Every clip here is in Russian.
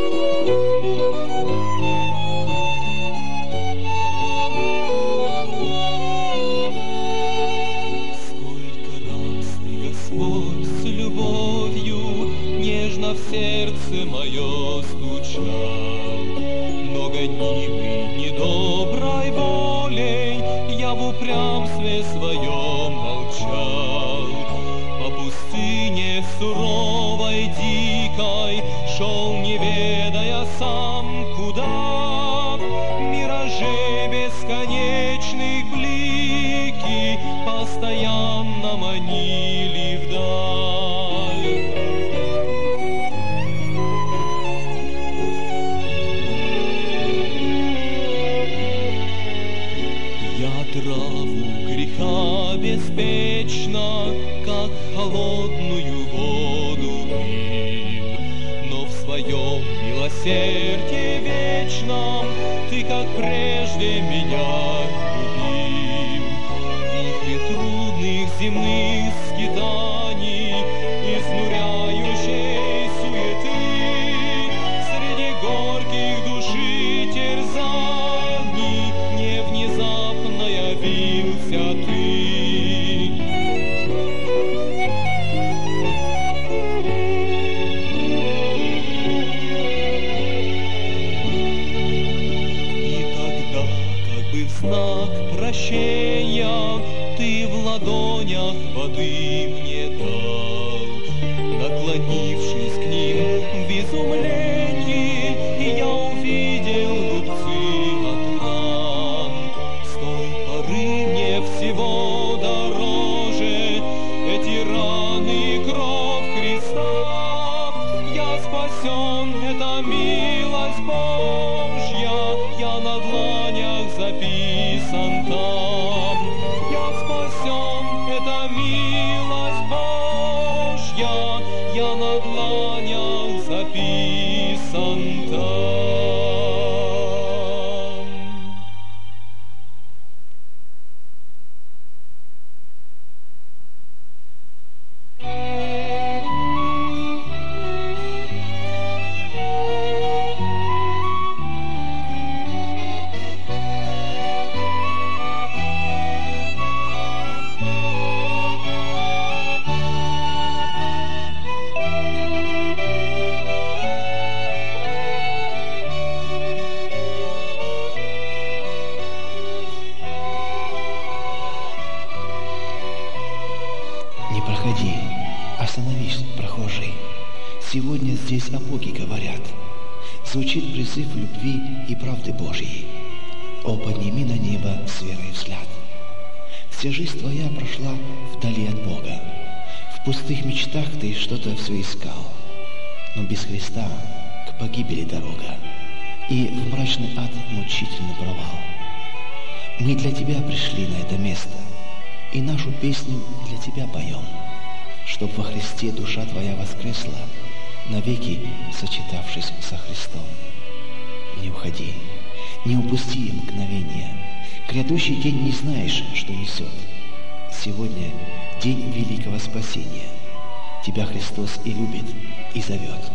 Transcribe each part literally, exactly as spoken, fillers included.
В сердце мое стучал, но гонимый недоброй волей я в упрямстве своем молчал. По пустыне суровой, дикой шел, не ведая сам куда. Миражи бесконечных блики постоянно манили вдаль. Траву греха беспечно, как холодную воду пил, но в своем милосердии вечном ты, как прежде, меня любил. В вихре трудных земных скитаний, изнуряющей суеты, среди горьких души терзаний не внезапно явился ты. И тогда, как бы в знак прощения, ты в ладонях воды мне дал. Наклонившись к ним в изумлении, я увидел рубцы от ран. С той поры мне всего дороже эти раны и кровь Христа. Я спасен, это милость Божья, я на дланях записан там. Я спасен, это милость Божья, я на дланях записан там. Проходи, остановись, прохожий. Сегодня здесь о Боге говорят. Звучит призыв любви и правды Божьей. О, подними на небо с верой взгляд. Вся жизнь твоя прошла вдали от Бога. В пустых мечтах ты что-то все искал. Но без Христа к погибели дорога, и в мрачный ад мучительный провал. Мы для тебя пришли на это место, и нашу песню для тебя поем, чтоб во Христе душа твоя воскресла, навеки сочетавшись со Христом. Не уходи, не упусти мгновение. Грядущий день не знаешь, что несет. Сегодня день великого спасения. Тебя Христос и любит, и зовет.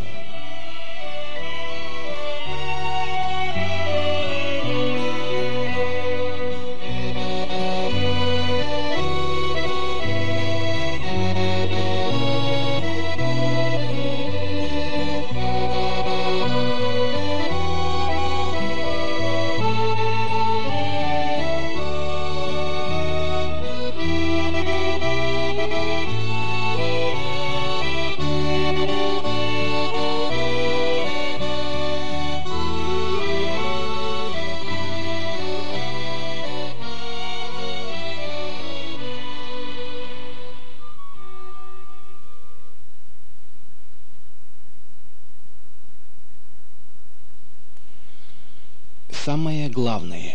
Самое главное.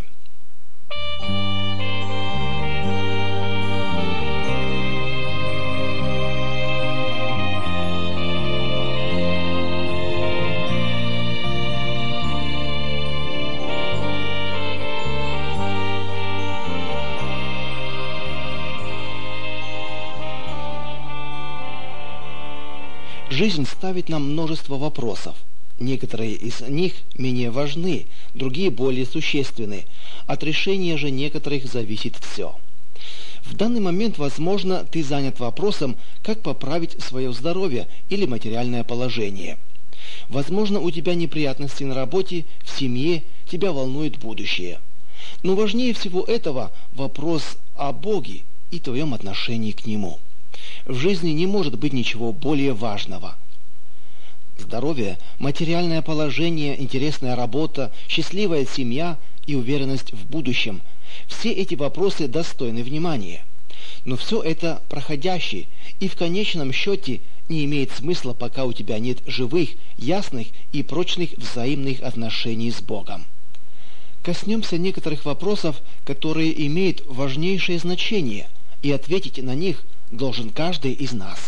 Жизнь ставит нам множество вопросов, Некоторые из них менее важны, другие более существенны. От решения же некоторых зависит все. В данный момент, возможно, ты занят вопросом, как поправить свое здоровье или материальное положение. Возможно, у тебя неприятности на работе, в семье, тебя волнует будущее. Но важнее всего этого вопрос о Боге и твоем отношении к Нему. В жизни не может быть ничего более важного. Здоровье, материальное положение, интересная работа, счастливая семья и уверенность в будущем – все эти вопросы достойны внимания. Но все это проходящее и в конечном счете не имеет смысла, пока у тебя нет живых, ясных и прочных взаимных отношений с Богом. Коснемся некоторых вопросов, которые имеют важнейшее значение, и ответить на них должен каждый из нас.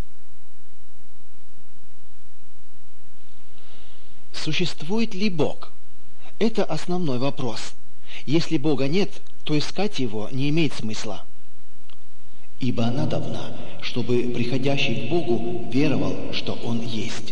Существует ли Бог? Это основной вопрос. Если Бога нет, то искать Его не имеет смысла. Ибо надобно, чтобы приходящий к Богу веровал, что Он есть.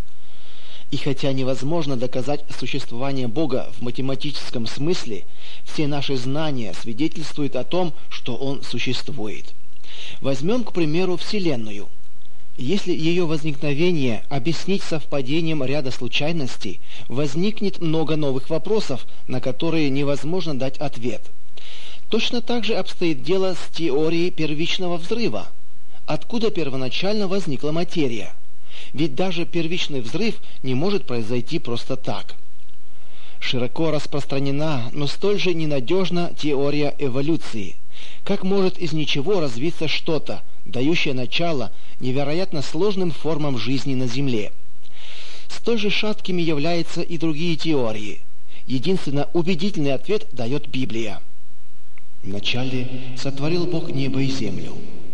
И хотя невозможно доказать существование Бога в математическом смысле, все наши знания свидетельствуют о том, что Он существует. Возьмем, к примеру, Вселенную. Если ее возникновение объяснить совпадением ряда случайностей, возникнет много новых вопросов, на которые невозможно дать ответ. Точно так же обстоит дело с теорией первичного взрыва. Откуда первоначально возникла материя? Ведь даже первичный взрыв не может произойти просто так. Широко распространена, но столь же ненадежна теория эволюции. Как может из ничего развиться что-то, дающее начало невероятно сложным формам жизни на Земле? Столь же шаткими являются и другие теории. Единственно убедительный ответ дает Библия. Вначале сотворил Бог небо и землю.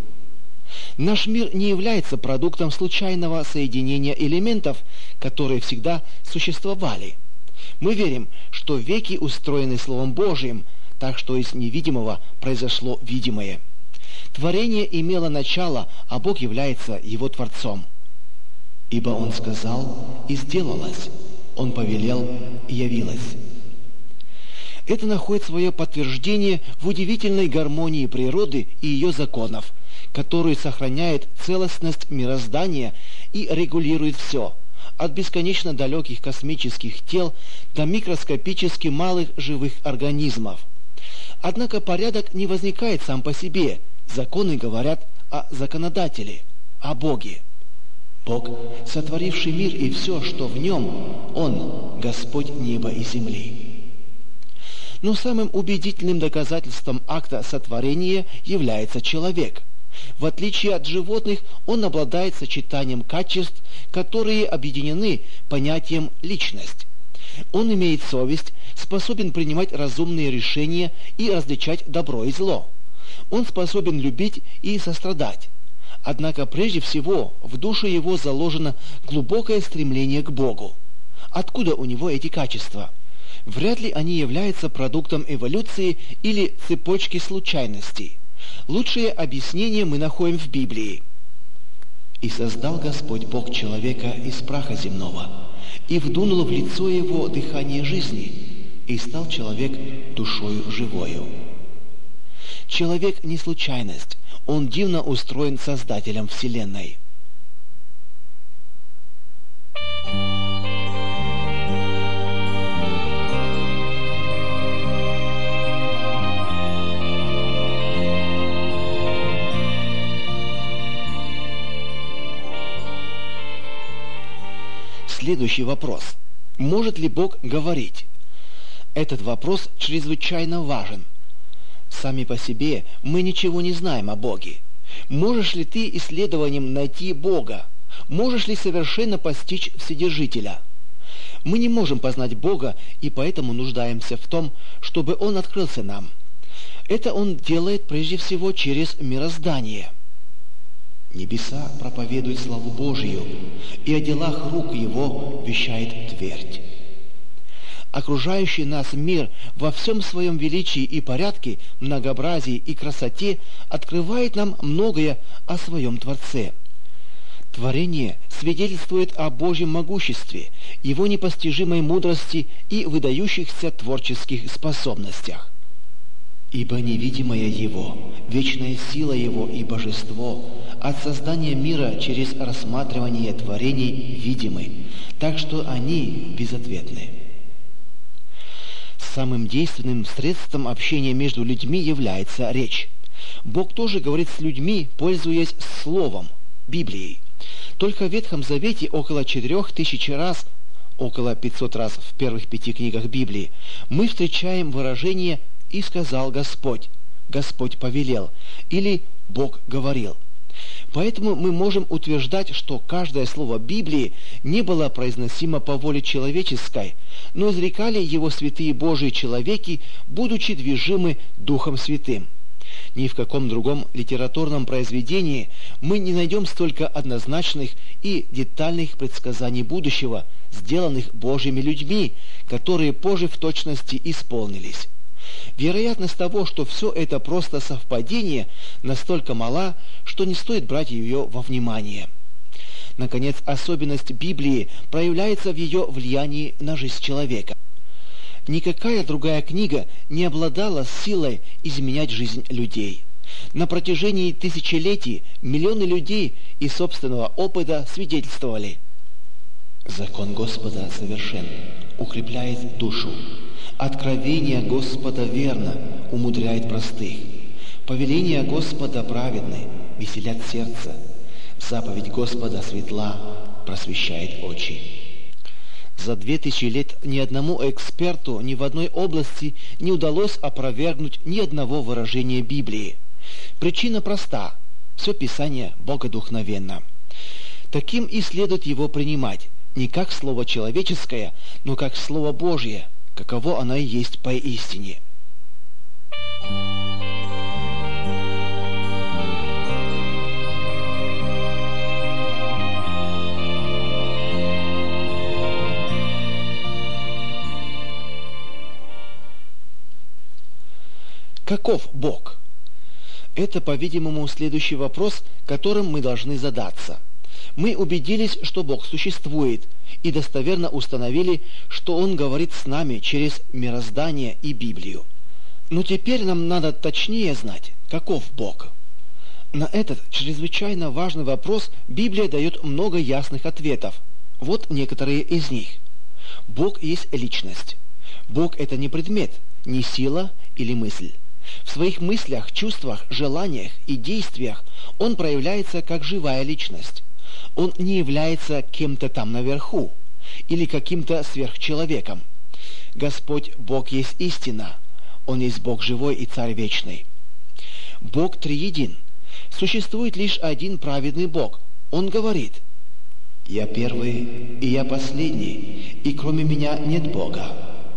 Наш мир не является продуктом случайного соединения элементов, которые всегда существовали. Мы верим, что веки устроены Словом Божиим, так что из невидимого произошло видимое. Творение имело начало, а Бог является его Творцом. Ибо Он сказал, и сделалось, Он повелел, и явилось. Это находит свое подтверждение в удивительной гармонии природы и ее законов, который сохраняет целостность мироздания и регулирует все, от бесконечно далеких космических тел до микроскопически малых живых организмов. Однако порядок не возникает сам по себе, законы говорят о законодателе, о Боге. Бог, сотворивший мир и все, что в нем, Он, Господь неба и земли. Но самым убедительным доказательством акта сотворения является человек. В отличие от животных, он обладает сочетанием качеств, которые объединены понятием «личность». Он имеет совесть, способен принимать разумные решения и различать добро и зло. Он способен любить и сострадать. Однако прежде всего в душе его заложено глубокое стремление к Богу. Откуда у него эти качества? Вряд ли они являются продуктом эволюции или цепочки случайностей. Лучшее объяснение мы находим в Библии. «И создал Господь Бог человека из праха земного, и вдунул в лицо его дыхание жизни, и стал человек душою живою». Человек не случайность, он дивно устроен Создателем Вселенной. Следующий вопрос. Может ли Бог говорить? Этот вопрос чрезвычайно важен. Сами по себе мы ничего не знаем о Боге. Можешь ли ты исследованием найти Бога? Можешь ли совершенно постичь Вседержителя? Мы не можем познать Бога, и поэтому нуждаемся в том, чтобы Он открылся нам. Это Он делает прежде всего через мироздание. Небеса проповедуют славу Божию, и о делах рук Его вещает твердь. Окружающий нас мир во всем своем величии и порядке, многообразии и красоте открывает нам многое о своем Творце. Творение свидетельствует о Божьем могуществе, Его непостижимой мудрости и выдающихся творческих способностях. Ибо невидимое Его, вечная сила Его и божество от создания мира через рассматривание творений видимы, так что они безответны. Самым действенным средством общения между людьми является речь. Бог тоже говорит с людьми, пользуясь Словом, Библией. Только в Ветхом Завете около четырех тысяч раз, около пятисот раз в первых пяти книгах Библии, мы встречаем выражение «И сказал Господь», «Господь повелел» или «Бог говорил». Поэтому мы можем утверждать, что каждое слово Библии не было произносимо по воле человеческой, но изрекали его святые Божии человеки, будучи движимы Духом Святым. Ни в каком другом литературном произведении мы не найдем столько однозначных и детальных предсказаний будущего, сделанных Божьими людьми, которые позже в точности исполнились. Вероятность того, что все это просто совпадение, настолько мала, что не стоит брать ее во внимание. Наконец, особенность Библии проявляется в ее влиянии на жизнь человека. Никакая другая книга не обладала силой изменять жизнь людей. На протяжении тысячелетий миллионы людей из собственного опыта свидетельствовали: «Закон Господа совершен, укрепляет душу. Откровение Господа верно, умудряет простых. Повеления Господа праведны, веселят сердце. Заповедь Господа светла, просвещает очи». За две тысячи лет ни одному эксперту ни в одной области не удалось опровергнуть ни одного выражения Библии. Причина проста: все Писание богодухновенно. Таким и следует его принимать, не как слово человеческое, но как слово Божье, каково оно и есть поистине. Каков Бог? Это, по-видимому, следующий вопрос, которым мы должны задаться. Мы убедились, что Бог существует, и достоверно установили, что Он говорит с нами через мироздание и Библию. Но теперь нам надо точнее знать, каков Бог. На этот чрезвычайно важный вопрос Библия дает много ясных ответов. Вот некоторые из них. Бог есть личность. Бог – это не предмет, не сила или мысль. В своих мыслях, чувствах, желаниях и действиях Он проявляется как живая личность. Он не является кем-то там наверху или каким-то сверхчеловеком. Господь Бог есть истина. Он есть Бог живой и Царь вечный. Бог триедин. Существует лишь один праведный Бог. Он говорит: «Я первый, и я последний, и кроме меня нет Бога».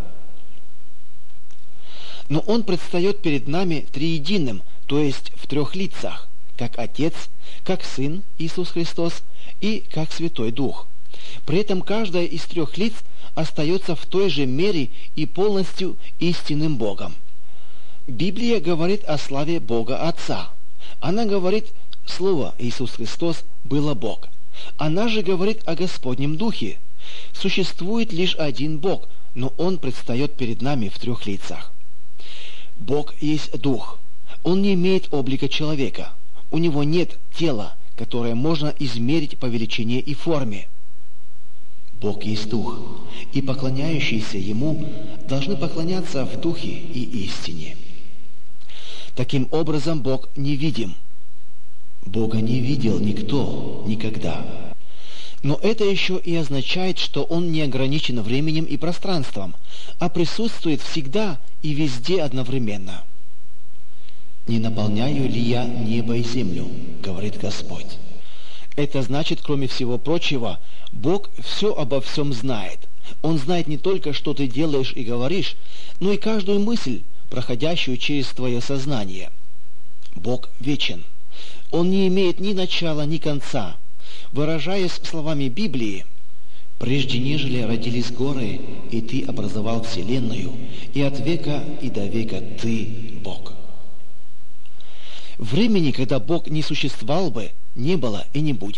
Но Он предстает перед нами триединым, то есть в трех лицах, как Отец, как Сын Иисус Христос и как Святой Дух. При этом каждое из трех лиц остается в той же мере и полностью истинным Богом. Библия говорит о славе Бога Отца. Она говорит: Слово Иисус Христос было Бог. Она же говорит о Господнем Духе. Существует лишь один Бог, но Он предстает перед нами в трех лицах. Бог есть Дух. Он не имеет облика человека. У Него нет тела, которое можно измерить по величине и форме. Бог есть Дух, и поклоняющиеся Ему должны поклоняться в Духе и истине. Таким образом, Бог невидим. Бога не видел никто никогда. Но это еще и означает, что Он не ограничен временем и пространством, а присутствует всегда и везде одновременно. «Не наполняю ли я небо и землю, — говорит Господь». Это значит, кроме всего прочего, Бог все обо всем знает. Он знает не только, что ты делаешь и говоришь, но и каждую мысль, проходящую через твое сознание. Бог вечен. Он не имеет ни начала, ни конца. Выражаясь словами Библии: «Прежде нежели родились горы, и ты образовал вселенную, и от века и до века ты Бог». Времени, когда Бог не существовал бы, не было и не будет.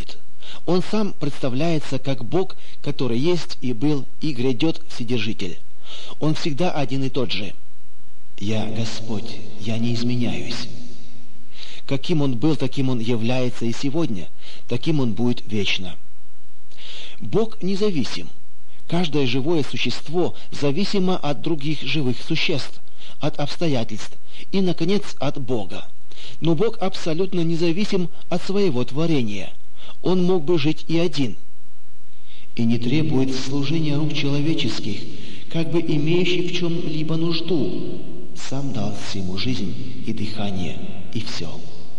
Он сам представляется как Бог, который есть и был и грядет Вседержитель. Он всегда один и тот же. «Я Господь, я не изменяюсь». Каким Он был, таким Он является и сегодня, таким Он будет вечно. Бог независим. Каждое живое существо зависимо от других живых существ, от обстоятельств и, наконец, от Бога. Но Бог абсолютно независим от своего творения. Он мог бы жить и один. И не требует служения рук человеческих, как бы имеющий в чем-либо нужду. Сам дал всему жизнь и дыхание, и все.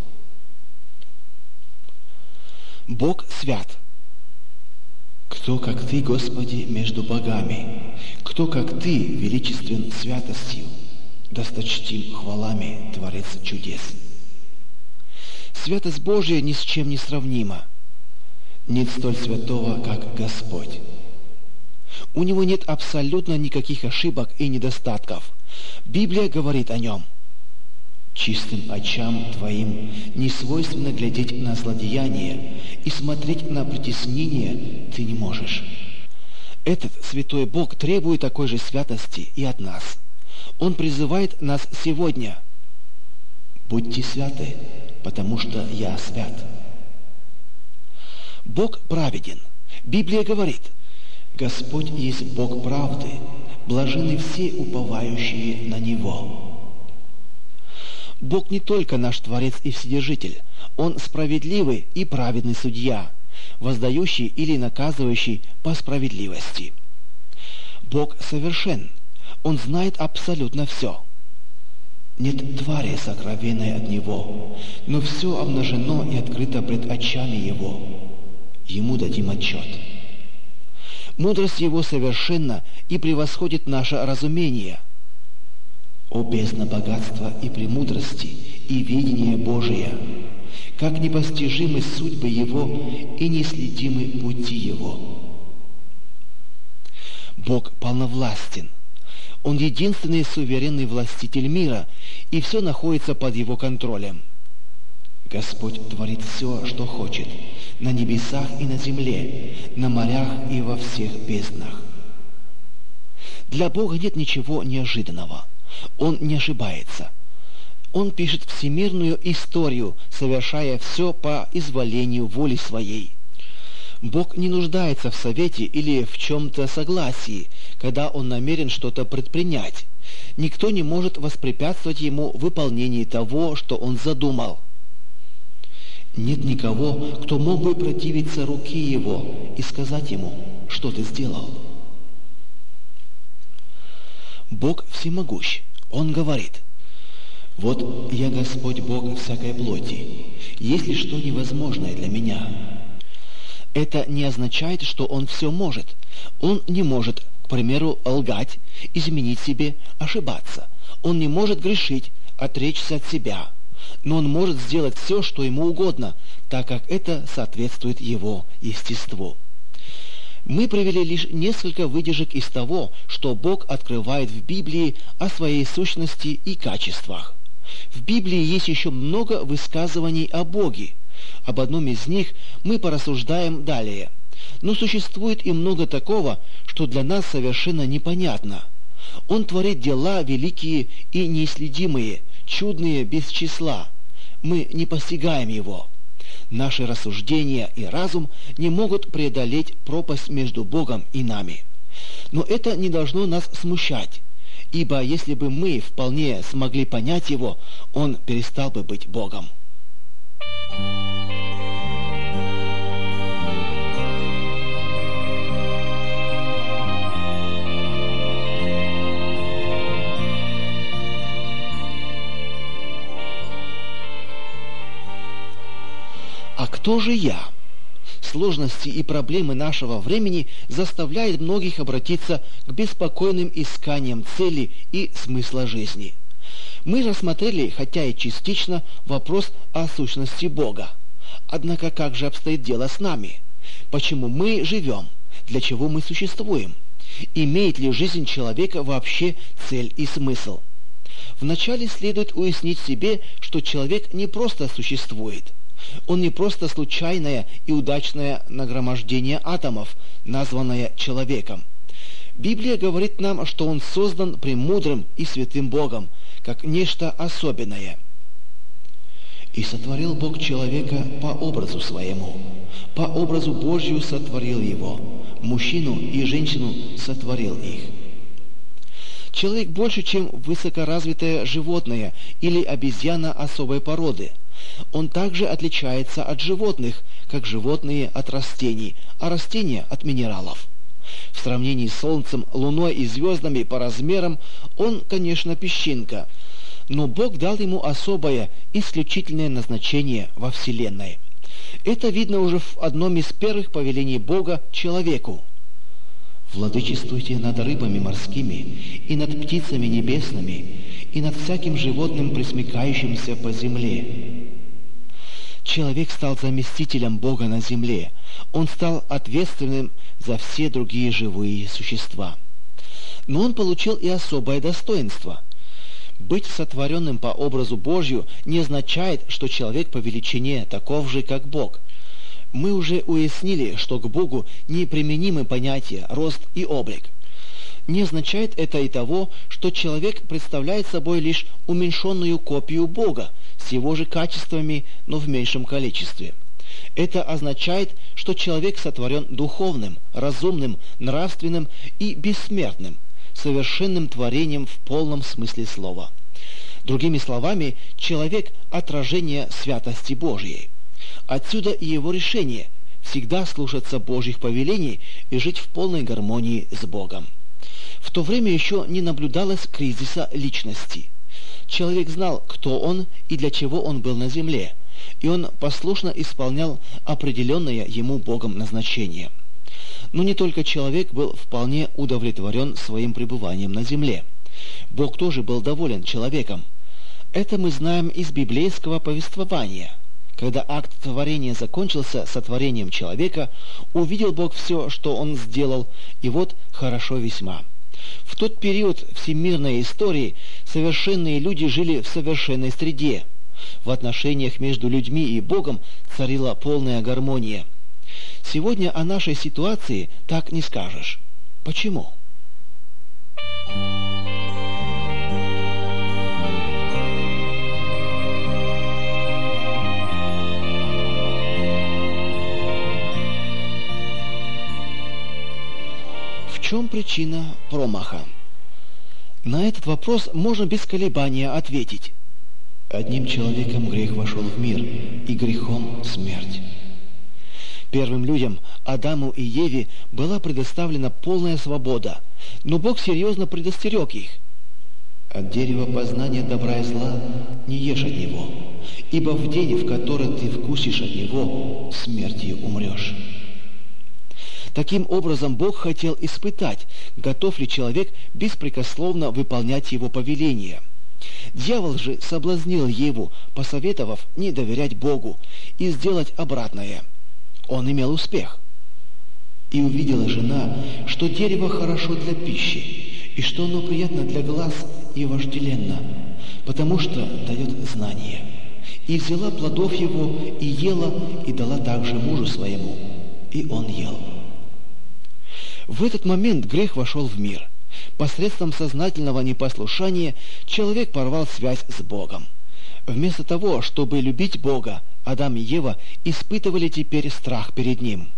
Бог свят. Кто, как Ты, Господи, между богами? Кто, как Ты, величествен святостью, досточтим хвалами, Творец чудес? Святость Божия ни с чем не сравнима. Нет столь святого, как Господь. У Него нет абсолютно никаких ошибок и недостатков. Библия говорит о Нем. Чистым очам Твоим не свойственно глядеть на злодеяние, и смотреть на притеснение Ты не можешь. Этот святой Бог требует такой же святости и от нас. Он призывает нас сегодня. «Будьте святы, потому что я свят». Бог праведен. Библия говорит: «Господь есть Бог правды, блаженны все уповающие на Него». Бог не только наш Творец и Вседержитель, Он справедливый и праведный судья, воздающий или наказывающий по справедливости. Бог совершен, Он знает абсолютно все. Нет твари сокровенной от Него, но все обнажено и открыто пред очами Его. Ему дадим отчет. Мудрость Его совершенна и превосходит наше разумение. О бездна богатства и премудрости, и видение Божие, как непостижимы судьбы Его и неследимы пути Его. Бог полновластен. Он единственный суверенный властитель мира, и все находится под Его контролем. Господь творит все, что хочет, на небесах и на земле, на морях и во всех безднах. Для Бога нет ничего неожиданного. Он не ошибается. Он пишет всемирную историю, совершая все по изволению воли своей. Бог не нуждается в совете или в чем-то согласии, когда Он намерен что-то предпринять. Никто не может воспрепятствовать Ему в выполнении того, что Он задумал. Нет никого, кто мог бы противиться руке Его и сказать Ему: что Ты сделал? Бог всемогущ. Он говорит: «Вот я Господь Бог всякой плоти. Есть ли что невозможное для меня?» Это не означает, что Он все может. Он не может, к примеру, лгать, изменить себе, ошибаться. Он не может грешить, отречься от себя. Но Он может сделать все, что Ему угодно, так как это соответствует Его естеству. Мы привели лишь несколько выдержек из того, что Бог открывает в Библии о своей сущности и качествах. В Библии есть еще много высказываний о Боге. Об одном из них мы порассуждаем далее. Но существует и много такого, что для нас совершенно непонятно. Он творит дела великие и неисследимые, чудные без числа. Мы не постигаем Его. Наши рассуждения и разум не могут преодолеть пропасть между Богом и нами. Но это не должно нас смущать, ибо если бы мы вполне смогли понять Его, Он перестал бы быть Богом. А кто же я? Сложности и проблемы нашего времени заставляют многих обратиться к беспокойным исканиям цели и смысла жизни. Мы рассмотрели, хотя и частично, вопрос о сущности Бога. Однако как же обстоит дело с нами? Почему мы живем? Для чего мы существуем? Имеет ли жизнь человека вообще цель и смысл? Вначале следует уяснить себе, что человек не просто существует. Он не просто случайное и удачное нагромождение атомов, названное человеком. Библия говорит нам, что он создан премудрым и святым Богом, как нечто особенное. «И сотворил Бог человека по образу своему, по образу Божию сотворил его, мужчину и женщину сотворил их». Человек больше, чем высокоразвитое животное или обезьяна особой породы. Он также отличается от животных, как животные от растений, а растения от минералов. В сравнении с Солнцем, Луной и звездами по размерам он, конечно, песчинка, но Бог дал ему особое, исключительное назначение во Вселенной. Это видно уже в одном из первых повелений Бога человеку. «Владычествуйте над рыбами морскими, и над птицами небесными, и над всяким животным, пресмыкающимся по земле». Человек стал заместителем Бога на земле. Он стал ответственным за все другие живые существа. Но он получил и особое достоинство. Быть сотворенным по образу Божью не означает, что человек по величине таков же, как Бог. Мы уже уяснили, что к Богу неприменимы понятия рост и облик. Не означает это и того, что человек представляет собой лишь уменьшенную копию Бога с его же качествами, но в меньшем количестве. Это означает, что человек сотворен духовным, разумным, нравственным и бессмертным, совершенным творением в полном смысле слова. Другими словами, человек – отражение святости Божьей. Отсюда и его решение – всегда слушаться Божьих повелений и жить в полной гармонии с Богом. В то время еще не наблюдалось кризиса личности. Человек знал, кто он и для чего он был на земле, и он послушно исполнял определенное ему Богом назначение. Но не только человек был вполне удовлетворен своим пребыванием на земле. Бог тоже был доволен человеком. Это мы знаем из библейского повествования. Когда акт творения закончился сотворением человека, увидел Бог все, что он сделал, и вот хорошо весьма. В тот период всемирной истории совершенные люди жили в совершенной среде. В отношениях между людьми и Богом царила полная гармония. Сегодня о нашей ситуации так не скажешь. Почему? В чем причина промаха? На этот вопрос можно без колебания ответить. Одним человеком грех вошел в мир, и грехом смерть. Первым людям, Адаму и Еве, была предоставлена полная свобода, но Бог серьезно предостерег их. «От дерева познания добра и зла не ешь от него, ибо в день, в который ты вкусишь от него, смертью умрешь». Таким образом, Бог хотел испытать, готов ли человек беспрекословно выполнять его повеления. Дьявол же соблазнил Еву, посоветовав не доверять Богу и сделать обратное. Он имел успех. «И увидела жена, что дерево хорошо для пищи, и что оно приятно для глаз и вожделенно, потому что дает знание. И взяла плодов его, и ела, и дала также мужу своему, и он ел». В этот момент грех вошел в мир. Посредством сознательного непослушания человек порвал связь с Богом. Вместо того, чтобы любить Бога, Адам и Ева испытывали теперь страх перед Ним.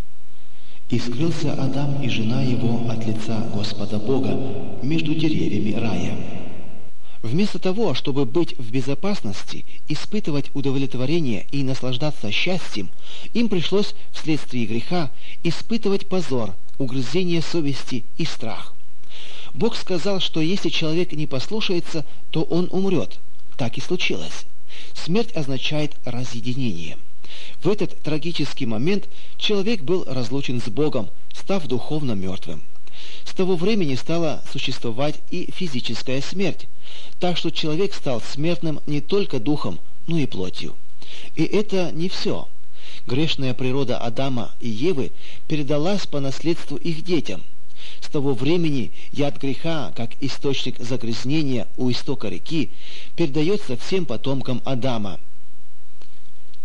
«И скрылся Адам и жена его от лица Господа Бога между деревьями рая». Вместо того, чтобы быть в безопасности, испытывать удовлетворение и наслаждаться счастьем, им пришлось вследствие греха испытывать позор, угрызение совести и страх. Бог сказал, что если человек не послушается, то он умрет. Так и случилось. Смерть означает разъединение. В этот трагический момент человек был разлучен с Богом, став духовно мертвым. С того времени стала существовать и физическая смерть, так что человек стал смертным не только духом, но и плотью. И это не все. Грешная природа Адама и Евы передалась по наследству их детям. С того времени яд греха, как источник загрязнения у истока реки, передается всем потомкам Адама.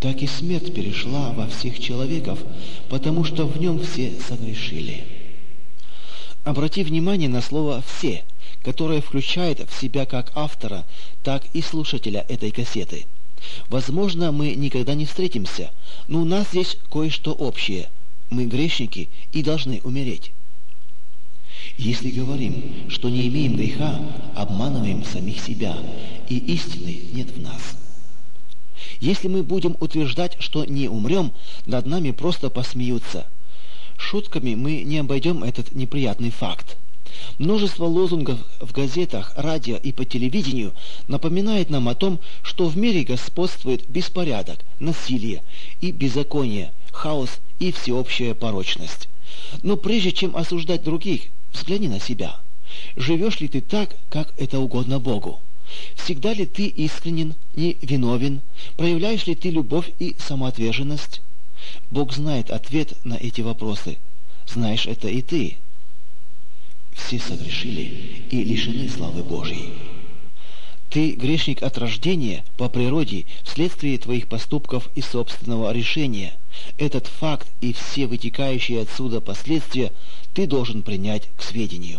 так и смерть перешла во всех человеков, потому что в нем все согрешили. Обрати внимание на слово «все», которое включает в себя как автора, так и слушателя этой кассеты. Возможно, мы никогда не встретимся, но у нас есть кое-что общее. Мы грешники и должны умереть. Если говорим, что не имеем греха, обманываем самих себя, и истины нет в нас. Если мы будем утверждать, что не умрем, над нами просто посмеются. Шутками мы не обойдем этот неприятный факт. Множество лозунгов в газетах, радио и по телевидению напоминает нам о том, что в мире господствует беспорядок, насилие и беззаконие, хаос и всеобщая порочность. Но прежде чем осуждать других, взгляни на себя. Живешь ли ты так, как это угодно Богу? Всегда ли ты искренен и виновен? Проявляешь ли ты любовь и самоотверженность? Бог знает ответ на эти вопросы. Знаешь это и ты. Все согрешили и лишены славы Божьей. Ты грешник от рождения, по природе, вследствие твоих поступков и собственного решения. Этот факт и все вытекающие отсюда последствия ты должен принять к сведению.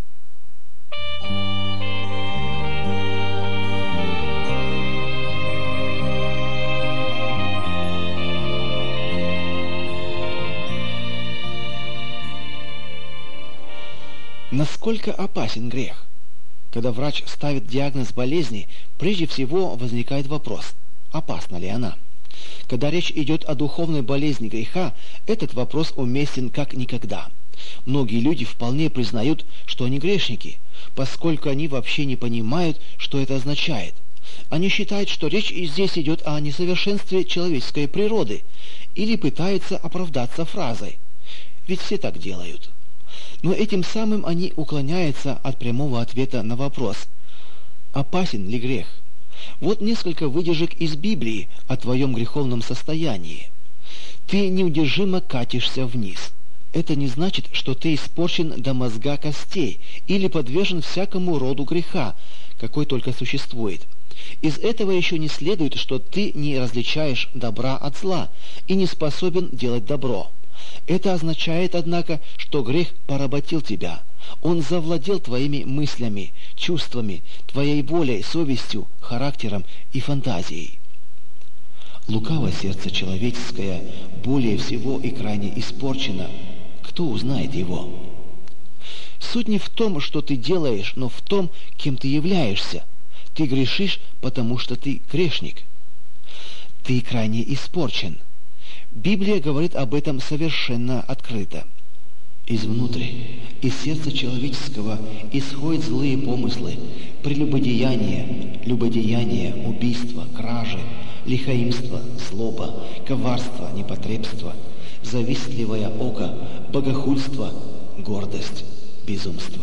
Насколько опасен грех? Когда врач ставит диагноз болезни, прежде всего возникает вопрос, опасна ли она? Когда речь идет о духовной болезни греха, этот вопрос уместен как никогда. Многие люди вполне признают, что они грешники, поскольку они вообще не понимают, что это означает. Они считают, что речь здесь идет о несовершенстве человеческой природы, или пытаются оправдаться фразой «ведь все так делают». Но этим самым они уклоняются от прямого ответа на вопрос «опасен ли грех?». Вот несколько выдержек из Библии о твоем греховном состоянии. Ты неудержимо катишься вниз. Это не значит, что ты испорчен до мозга костей или подвержен всякому роду греха, какой только существует. Из этого еще не следует, что ты не различаешь добра от зла и не способен делать добро. Это означает, однако, что грех поработил тебя. Он завладел твоими мыслями, чувствами, твоей волей, совестью, характером и фантазией. Лукаво сердце человеческое более всего и крайне испорчено. Кто узнает его? Суть не в том, что ты делаешь, но в том, кем ты являешься. Ты грешишь, потому что ты грешник. Ты крайне испорчен. Библия говорит об этом совершенно открыто. Изнутри, из сердца человеческого исходят злые помыслы, прелюбодеяние, любодеяние, убийство, кражи, лихаимство, злоба, коварство, непотребство, завистливое око, богохульство, гордость, безумство.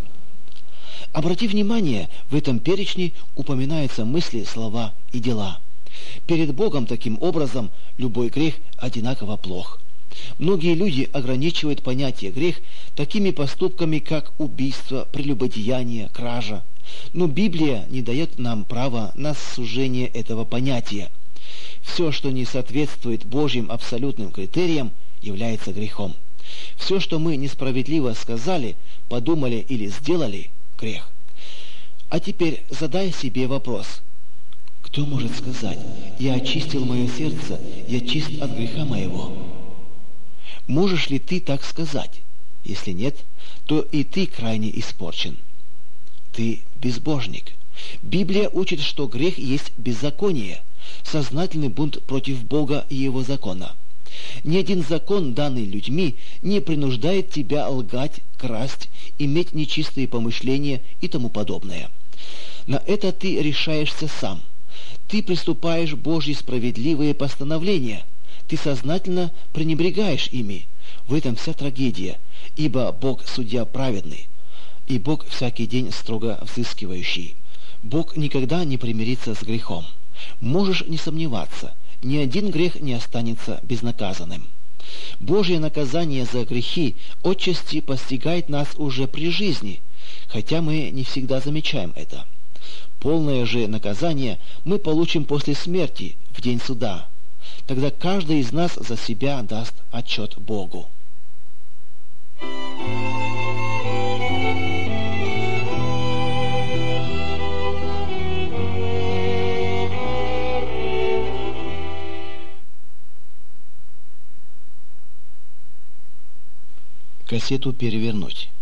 Обрати внимание, в этом перечне упоминаются мысли, слова и дела. Перед Богом таким образом любой грех одинаково плох. Многие люди ограничивают понятие грех такими поступками, как убийство, прелюбодеяние, кража. Но Библия не дает нам права на сужение этого понятия. Все, что не соответствует Божьим абсолютным критериям, является грехом. Все, что мы несправедливо сказали, подумали или сделали, грех. А теперь задай себе вопрос. Кто может сказать: «Я очистил мое сердце, я чист от греха моего»? Можешь ли ты так сказать? Если нет, то и ты крайне испорчен. Ты безбожник. Библия учит, что грех есть беззаконие, сознательный бунт против Бога и Его закона. Ни один закон, данный людьми, не принуждает тебя лгать, красть, иметь нечистые помышления и тому подобное. На это ты решаешься сам. Ты приступаешь Божьи справедливые постановления. Ты сознательно пренебрегаешь ими. В этом вся трагедия, ибо Бог судья праведный, и Бог всякий день строго взыскивающий. Бог никогда не примирится с грехом. Можешь не сомневаться, ни один грех не останется безнаказанным. Божье наказание за грехи отчасти постигает нас уже при жизни, хотя мы не всегда замечаем это. Полное же наказание мы получим после смерти, в день суда. тогда каждый из нас за себя даст отчет Богу. Кассету перевернуть.